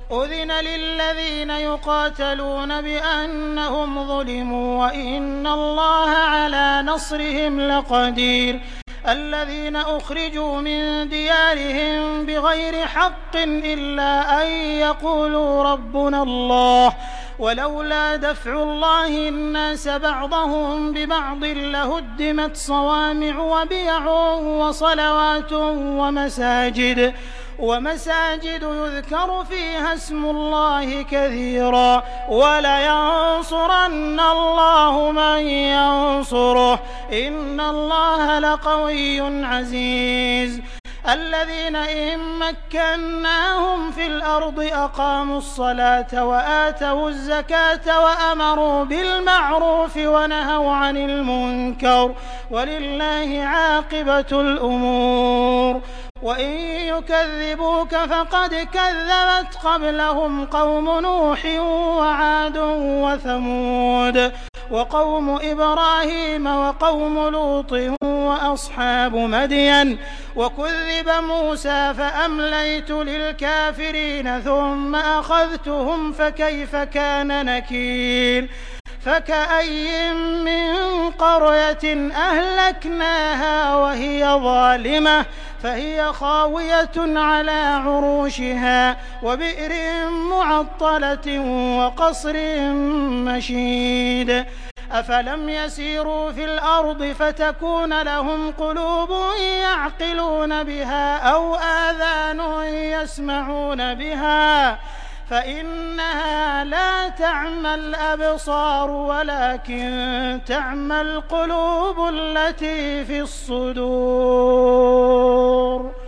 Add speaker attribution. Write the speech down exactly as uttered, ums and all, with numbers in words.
Speaker 1: أذن للذين يقاتلون بأنهم ظلموا وإن الله على نصرهم لقدير الذين أخرجوا من ديارهم بغير حق إلا أن يقولوا ربنا الله ولولا دفع الله الناس بعضهم ببعض لهدمت صوامع وبيع وصلوات ومساجد ومساجد يذكر فيها اسم الله كثيرا ولينصرن الله من ينصره إن الله لقوي عزيز الذين إن مكناهم في الأرض أقاموا الصلاة وآتوا الزكاة وأمروا بالمعروف ونهوا عن المنكر ولله عاقبة الأمور وإن يكذبوك فقد كذبت قبلهم قوم نوح وعاد وثمود وقوم إبراهيم وقوم لوط وأصحاب مدين وكذب موسى فأمليت للكافرين ثم أخذتهم فكيف كان نكير فكأي من قرية أهلكناها وهي ظالمة فهي خاوية على عروشها وبئر معطلة وقصر مشيد أفلم يسيروا في الأرض فتكون لهم قلوب يعقلون بها أو آذان يسمعون بها فإنها لا تعمى الأبصار ولكن تعمى القلوب التي في الصدور.